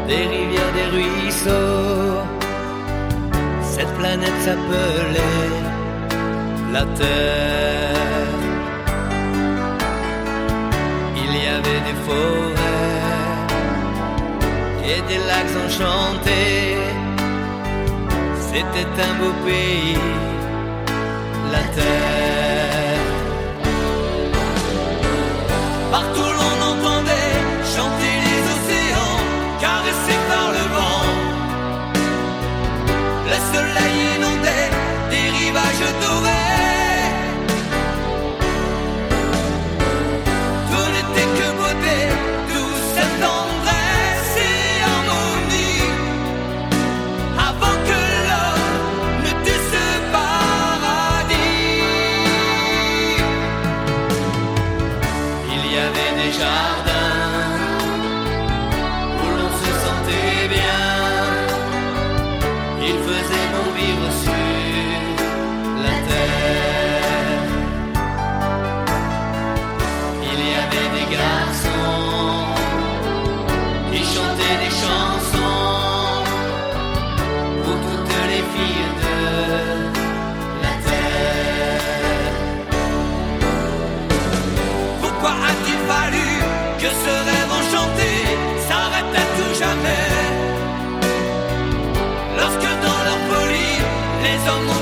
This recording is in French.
des rivières, des ruisseaux. Cette planète s'appelait la Terre. Il y avait des forêts et des lacs enchantés. C'était un beau pays, la Terre. Partout l'on entendait chanter les océans, caressés par le vent. Le soleil inondait des rivages dorés. Tout n'était que beauté, douce tendresse et harmonie. Avant que l'homme ne tue ce paradis, il y avait des jardins où l'on se sentait bien. Il faisait bon vivre sur la terre. Il y avait des garçons qui chantaient des chansons pour toutes les filles de la terre. Pourquoi a-t-il fallu que ce rêve enchanté s'arrête à tout jamais? Lorsque dans leur folie, les hommes